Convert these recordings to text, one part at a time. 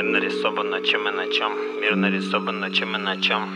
нарисован на чем и на чем. Мир нарисован на чем и на чем.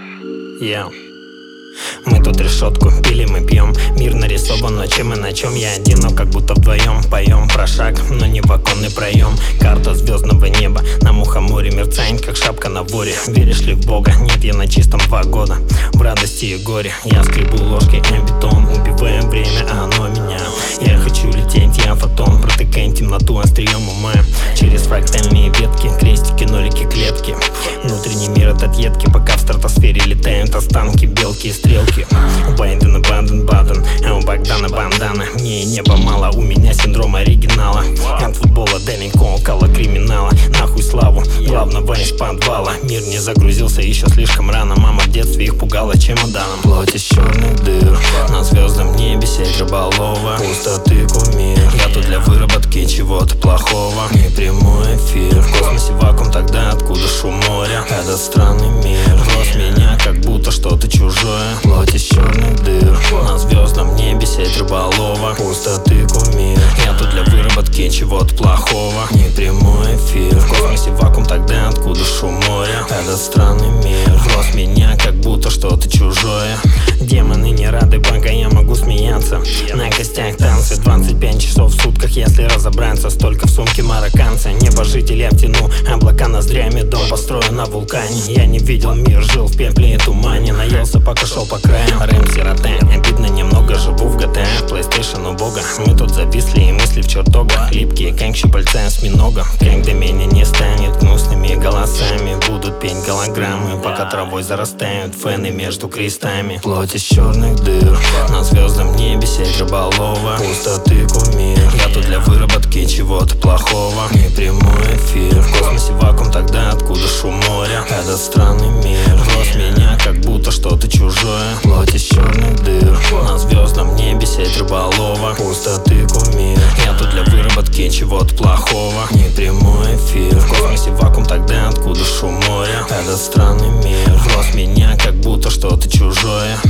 Мы тут решетку пилим и пьем. Мир нарисован на чем и на чем. Я один, но как будто вдвоем поем про шаг, но не в оконный проем. Карта звездного неба, на мухоморе мерцает, как шапка на воре. Веришь ли в Бога? Нет, я на чистом 2 года. В радости и горе я скребу ложкой о бетон. Убиваем время, а оно меня. Я хочу лететь, я фотон. Протыкаем темноту острием ума. Через фрактальные ветки, крестики, нолики, клетки. Внутренний мир этот едкий, пока в стратосфере летают останки, белки и стрелки. У Байдена Баден-Баден, а у Богдана бандана. Мне и неба мало, у меня синдром оригинала. От футбола далеко, около криминала. Нахуй славу, главного из подвала. Мир не загрузился еще слишком рано. Мама в детстве их пугала чемоданом. Плоть из черных дыр, на звездном небе сеть рыболова. Пустоты кумир, я тут для выработки чего-то плохого. Не прямой эфир, в космосе вакуум, тогда откуда шум моря? Этот странный мир врос меня, как будто что-то чужое. Плоть из черных дыр, на звездном небе сеть рыболова. Пустоты кумир, я тут для выработки чего-то плохого. Не прямой эфир, в космосе вакуум, тогда откуда шум моря? Этот странный мир врос меня, как будто что-то чужое. Демоны не рады, пока я могу смеяться. На костях танцы, 25 часов в сутках, если разобраться. Столько в сумке марокканца. Небожитель я втяну, облака ноздрями. Дом построен на вулкане. Я не видел мир, жил в пепле и тумане. Наелся, пока шел по краям. Рэм, сирота, обидно немного. Живу в GTA, PlayStation у бога. Мы тут зависли и мысли в чертогах. Липкие, как щупальца осьминога. Когда меня не станет, гнусными голосами будут петь голограммы, пока травой зарастают фены между крестами. Плоть из черных дыр, на звездном небе сеть рыболова. Пустоты кумир, я тут для выработки чего-то плохого. Не прямой эфир, в космосе вакуум, тогда откуда шум моря? Этот странный мир врос меня, как будто что-то чужое. Плоть из черных дыр, на звездном небе сеть рыболова. Пустоты кумир, я тут для выработки чего-то плохого. Не прямой эфир, в космосе вакуум, тогда откуда шум моря? Этот странный мир врос меня, как будто что-то чужое.